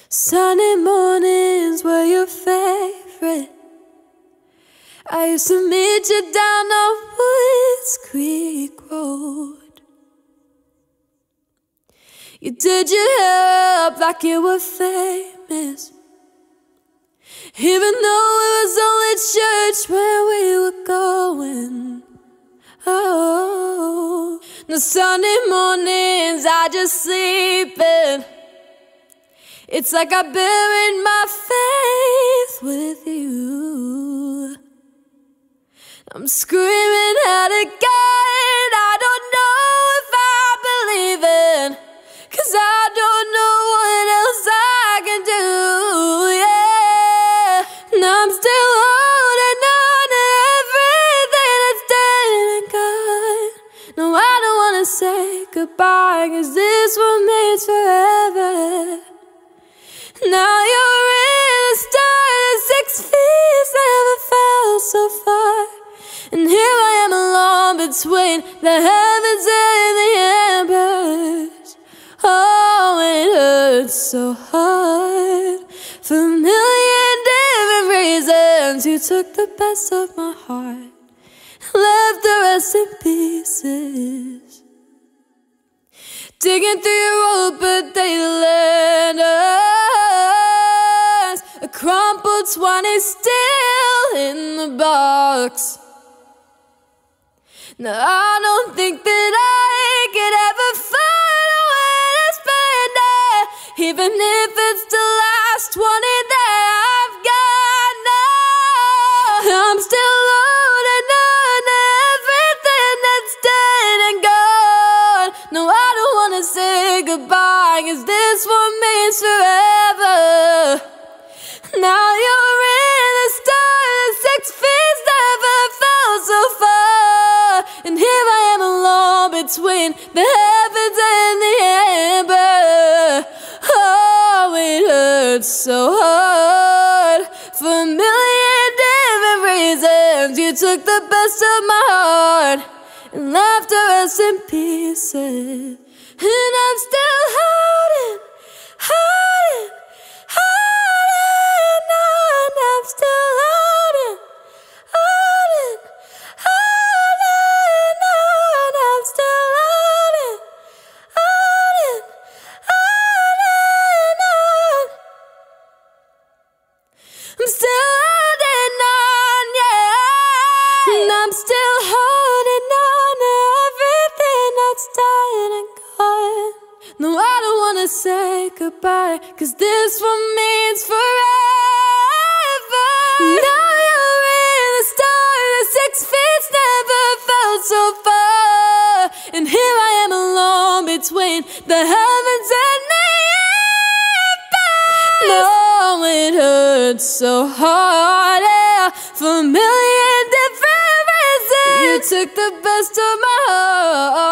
Sunny mornings were your favorite. I used to meet you down on Woods Creek Road. You did your hair up like you were famous, even though it was only church where we were going. Oh, no Sunday mornings I just sleep in. It's like I buried my faith with you. I'm screaming at a God I don't know if I believe in, 'cause I don't know what else I can do, yeah. And I'm still holding on to everything that's dead and gone. No, I don't wanna say goodbye, 'cause this one means forever. Now you're in the stars, 6 feet never fell so far. And here I am alone between the heavens and the embers. Oh, it hurts so hard for a million different reasons. You took the best of my heart, left the rest in pieces. Digging through your old birthday letters, a crumpled 20 still in the box. Now I don't think that I could ever find a way to spend it, even if it's the last 20 that I've got now. I'm still holding on to everything that's dead and gone. No, I don't wanna say goodbye, 'cause this one means forever. Now you're in the stars, 6 feet never fell so far. And here I am alone between the heavens and the ember. Oh, it hurts so hard for a million different reasons. You took the best of my heart and left the rest in pieces. And I'm still holding on. I'm still holding on. I'm still holding on. I'm still holding on, yeah. And I'm still holding on to everything that's died and gone. No, I don't wanna say goodbye, 'cause this one means forever. Now you're in the stars, the 6 feet never felt so far. And here I am alone between the heavens and the embers. No, it hurts so hard, yeah, for a million different reasons. You took the best of my heart.